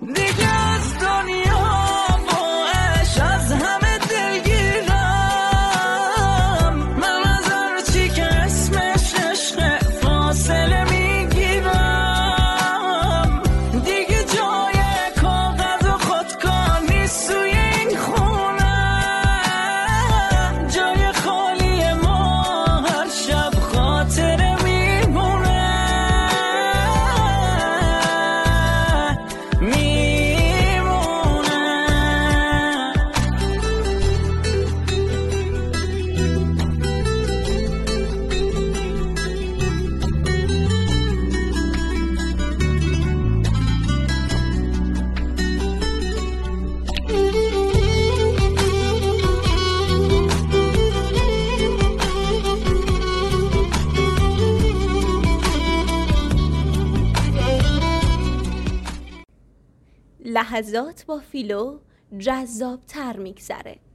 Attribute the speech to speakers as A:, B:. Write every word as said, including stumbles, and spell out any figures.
A: دیگه از دنیا باش از همه دلگیرم، من از هرچی که اسمش عشق فاصله میگیرم. دیگه جای کاغذ و خودکار نیست توی این خونه، جای خالی ما هر شب خاطره میمونه میمونه.
B: لحظات با فیلو جذاب‌تر میگذره.